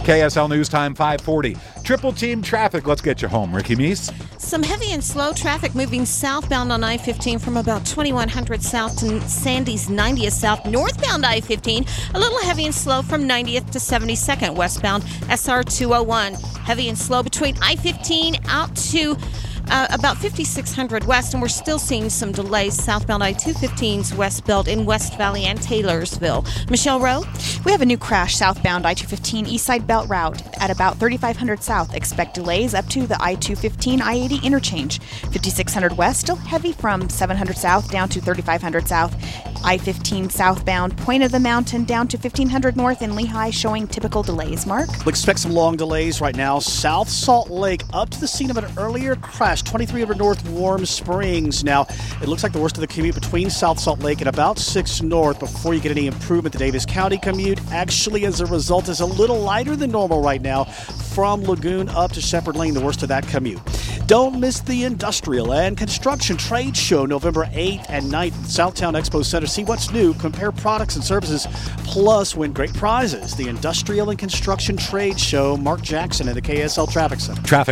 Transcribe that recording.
KSL News Time 540. Triple team traffic. Let's get you home, Ricky Meese. Some heavy and slow traffic moving southbound on I-15 from about 2100 south to Sandy's 90th south. Northbound I-15, a little heavy and slow from 90th to 72nd. Westbound SR 201. Heavy and slow between I-15 out to about 5600 west, and we're still seeing some delays southbound I-215's west belt in West Valley and Taylorsville. Michelle Rowe? We have a new crash southbound I-215 East Side Belt route at about 3500 south. Expect delays up to the I-215 I-80 interchange. 5600 west still heavy from 700 south down to 3500 south. I-15 southbound Point of the Mountain down to 1500 north in Lehigh showing typical delays. Mark? We expect some long delays right now. South Salt Lake up to the scene of an earlier crash, 2300 north Warm Springs. Now, it looks like the worst of the commute between South Salt Lake and about 6 north before you get any improvement. The Davis County commute actually, as a result, is a little lighter than normal right now from Lagoon up to Shepherd Lane, the worst of that commute. Don't miss the Industrial and Construction Trade Show November 8th and 9th at Southtown Expo Center. See what's new, compare products and services, plus win great prizes. The Industrial and Construction Trade Show. Mark Jackson at the KSL Traffic Center. Traffic